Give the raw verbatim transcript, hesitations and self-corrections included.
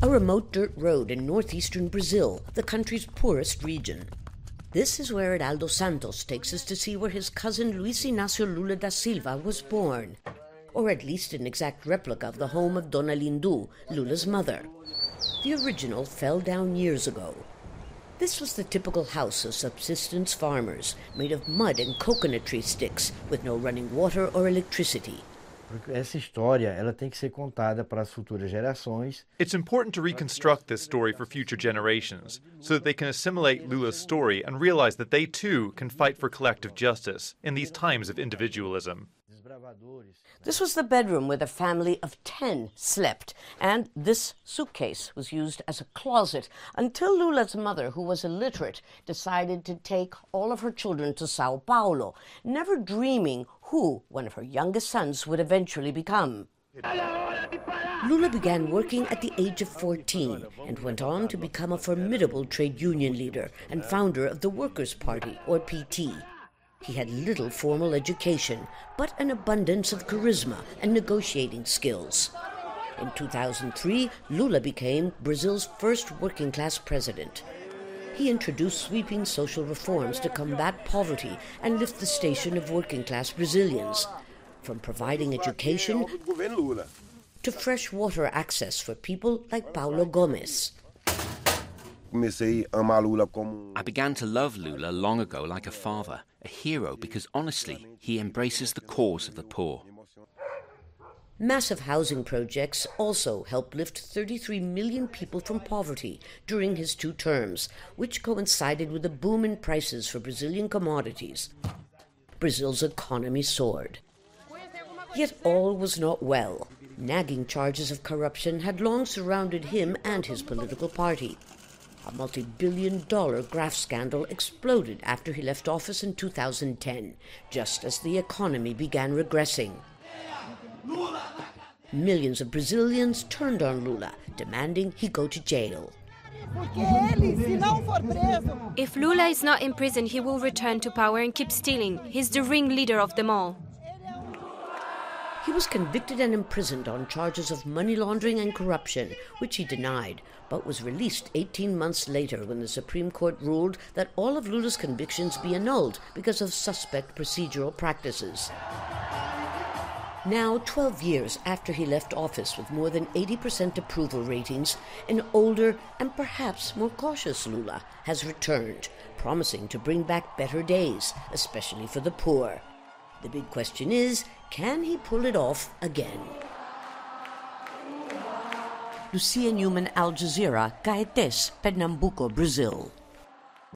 a remote dirt road in northeastern Brazil, the country's poorest region. This is where Heraldo Santos takes us to see where his cousin Luis Inácio Lula da Silva was born, or at least an exact replica of the home of Dona Lindu, Lula's mother. The original fell down years ago. This was the typical house of subsistence farmers, made of mud and coconut tree sticks, with no running water or electricity. Essa história, ela tem que ser contada para as futuras gerações. It's important to reconstruct this story for future generations so that they can assimilate Lula's story and realize that they too can fight for collective justice in these times of individualism. This was the bedroom where the family of ten slept, and this suitcase was used as a closet until Lula's mother, who was illiterate, decided to take all of her children to Sao Paulo, never dreaming who one of her youngest sons would eventually become. Lula began working at the age of fourteen and went on to become a formidable trade union leader and founder of the Workers' Party, or P T. He had little formal education, but an abundance of charisma and negotiating skills. In two thousand three, Lula became Brazil's first working-class president. He introduced sweeping social reforms to combat poverty and lift the station of working-class Brazilians, from providing education to fresh water access for people like Paulo Gomes. I began to love Lula long ago like a father, a hero, because honestly, he embraces the cause of the poor. Massive housing projects also helped lift thirty-three million people from poverty during his two terms, which coincided with a boom in prices for Brazilian commodities. Brazil's economy soared. Yet all was not well. Nagging charges of corruption had long surrounded him and his political party. A multi-billion dollar graft scandal exploded after he left office in two thousand ten, just as the economy began regressing. Millions of Brazilians turned on Lula, demanding he go to jail. If Lula is not in prison, he will return to power and keep stealing. He's the ringleader of them all. He was convicted and imprisoned on charges of money laundering and corruption, which he denied, but was released eighteen months later when the Supreme Court ruled that all of Lula's convictions be annulled because of suspect procedural practices. Now, twelve years after he left office with more than eighty percent approval ratings, an older and perhaps more cautious Lula has returned, promising to bring back better days, especially for the poor. The big question is, can he pull it off again? Lucia Newman, Al Jazeera, Caetés, Pernambuco, Brazil.